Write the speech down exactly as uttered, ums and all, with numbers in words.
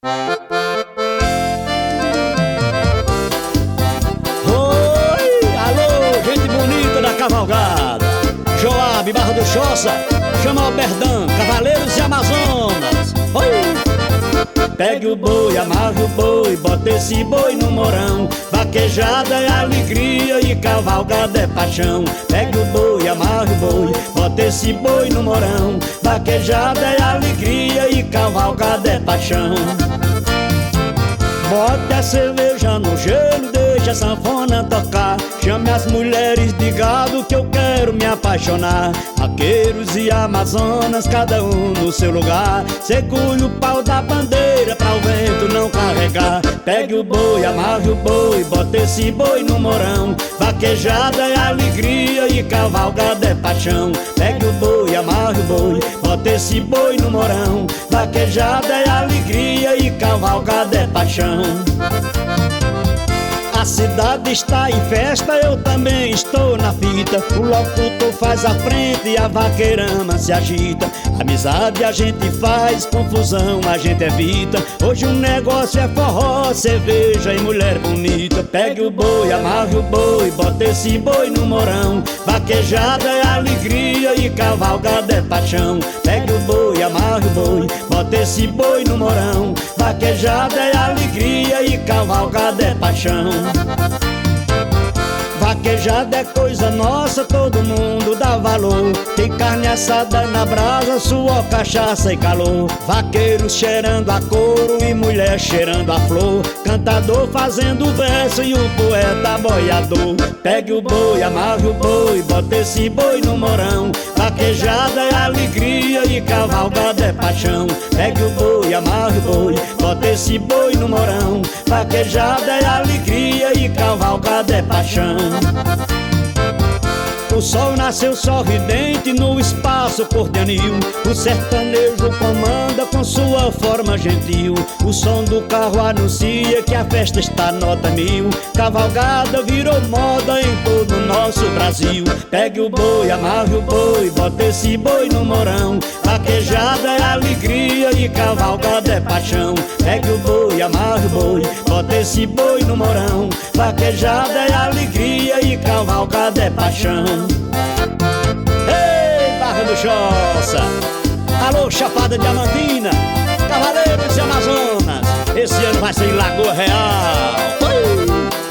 Oi, alô, gente bonita da cavalgada. Joab, Barra do Choça, chama o Berdão, Cavaleiros e Amazonas. Oi! Pegue o boi, amarre o boi, bota esse boi no morão. Vaquejada é alegria e cavalgada é paixão. Pegue o boi, amarre o boi, bota esse boi no morão. Vaquejada é alegria e cavalgada é paixão. Bote a cerveja no gelo, deixa a sanfona tocar. Chame as mulheres de gado que eu quero me apaixonar. Vaqueiros e amazonas, cada um no seu lugar. Segure o pau da bandeira pra o vento não carregar. Pegue o boi, amarre o boi, bota esse boi no morão. Vaquejada é alegria e cavalgada é paixão. Pegue o boi, amarre o boi, bota esse boi no morão. Vaquejada é alegria e cavalgada é paixão. A cidade está em festa, eu também estou na fita. O locutor faz a frente e a vaqueirama se agita. Amizade a gente faz, confusão a gente evita. Hoje o negócio é forró, cerveja e mulher bonita. Pegue o boi, amarre o boi, bota esse boi no morão. Vaquejada é alegria e cavalgada é paixão. Pegue o boi, amarre o boi, bota esse boi no morão. Vaquejada é alegria e cavalgada é paixão. Vaquejada é coisa nossa, todo mundo dá valor. Tem carne assada na brasa, suor, cachaça e calor. Vaqueiro cheirando a couro e mulher cheirando a flor. Cantador fazendo verso e o poeta boiador. Pegue o boi, amarre o boi, bota esse boi no morão. Vaquejada é alegria e cavalgada é paixão. Pegue o boi, amarre o boi, bota esse boi no morão. Vaquejada é alegria e cavalgada é paixão. O sol nasceu sorridente no espaço cor de anil. O sertanejo comanda com sua forma gentil. O som do carro anuncia que a festa está nota mil. Cavalgada virou moda em todo o nosso Brasil. Pegue o boi, amarre o boi, bota esse boi no morão. Vaquejada é alegria e cavalgada é paixão. Pegue o boi, amarre o boi, bota esse boi no morão. Vaquejada é alegria e cavalgada é paixão. Ei, Barra do Choça, alô, Chapada Diamantina, Cavaleiros e Amazonas. Esse ano vai ser em Lagoa Real. Ui!